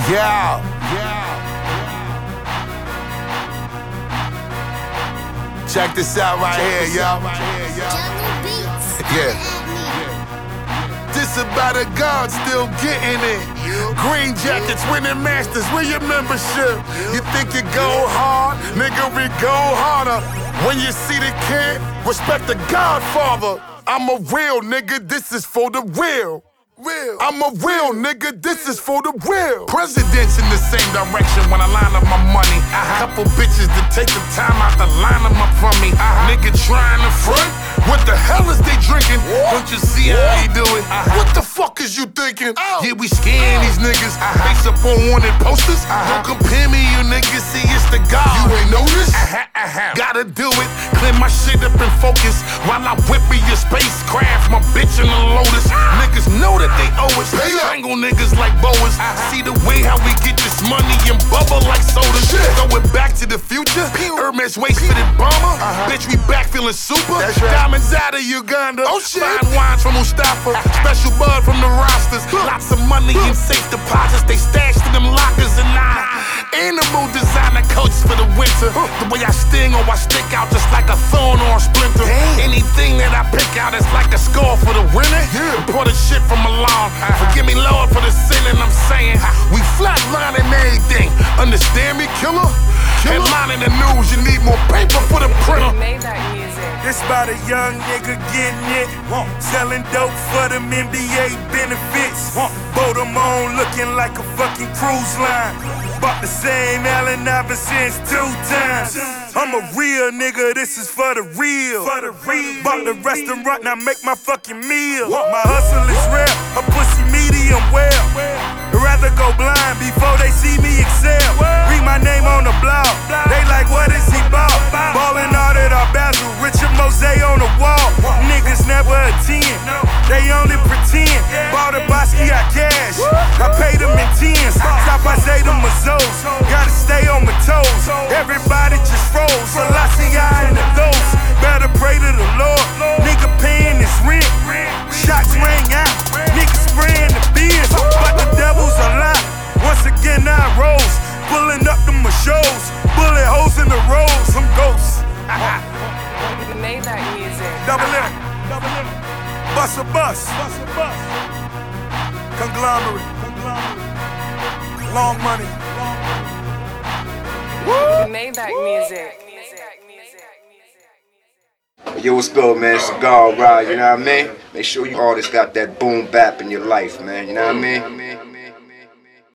Yeah. Check this out right here, y'all. Yeah. This about a God still getting it. Green jackets, winning masters, where your membership? You think you go hard? Nigga, we go harder. When you see the kid, respect the Godfather. I'm a real nigga, this is for the real. I'm a real nigga, this is for the real. Presidents in the same direction when I line up my money. Couple bitches to take the time out to line them up from me. Nigga trying to front? What the hell is they drinking? Don't you see how they do it? What the fuck is you thinking? Yeah, we scaring these niggas. Face up on wanted posters. Don't compare me, you niggas. See, it's the God. You ain't noticed? Gotta do it. Clear my shit up and focus while I whip me your spacecraft. My bitch in the Lotus. Niggas know that they owe us. Strangle niggas like boas. See the way how we get this money and bubble like sodas. Throw it back to the future. Hermes waist-fitted bomber. Bitch, we back feeling super. Diamonds out of Uganda. Fine wines from Mustafa. Special bud from the rosters. Lots of money in safe deposits. They stashed in them lockers and animal designer coats for the winter. The way I sting or I stick out just like a thorn or a splinter. Anything that I pick out is like a score for the winner. Imported shit from Milan. Forgive me, Lord, for the sinning I'm saying. We flatlining everything. Understand me, killer? Headline in the news, you need more paper for the printer. This about a young nigga getting it. Selling dope for them NBA benefits. Boat 'em on looking like a fucking cruise line. Bought the same Allen Iverson 2 times. I'm a real nigga, this is for the real. Bought the restaurant, now make my fucking meal. My hustle is real, a pussy medium well. Rather go blind before they see me excel. Read my name on the blog, they like what is he bought? Ballin' out at our Basil, Richard Mose on the wall. Niggas never attend, they only pretend. Bought a Bosky, I cash, I paid them in tens. Stop, I say them Mazos, gotta stay on my toes. Everybody just froze, Selassie in the ghost. Better pray to the Lord, nigga paying his rent. Shots rang out, niggas spraying the beers. But the devil's a lie, once again I rose. Pulling up to my shows, bullet holes in the roads, some ghosts. Maybach music. Double M, bust a bus. Conglomerate, long money. Maybach music. Yo, what's good, man? Cigar Ride, you know what I mean? Make sure you artists got that boom bap in your life, man, you know what I mean?